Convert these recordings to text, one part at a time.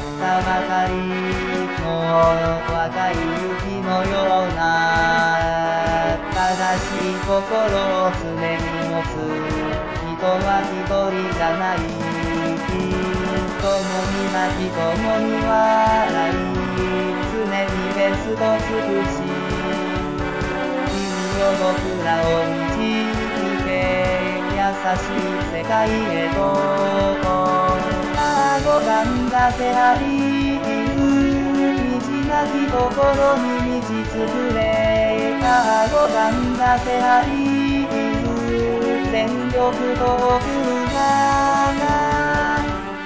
たばかりの若い雪のような正しい心を常に持つ人は一人じゃない共に泣き共に笑い常にベスト尽くし君よ僕らを導け優しい世界へと拝んだ手張り道なきところに道作れ拝んだ手張り全力と送るが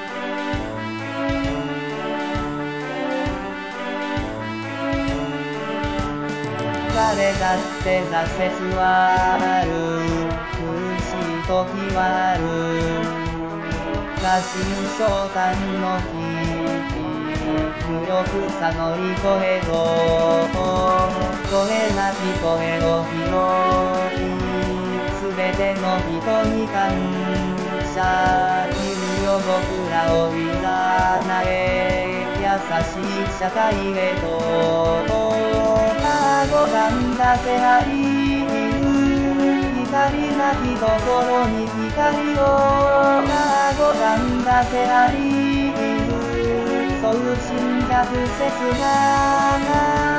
誰だって挫折はある苦しい時はある過信昇胆の危機無力さ乗り越えろ声なき声を拾い全ての人に感謝君よ僕らをいざなえ優しい社会へと拝んだ手張り光なきところに光を拝んだ手張りそう信者不切な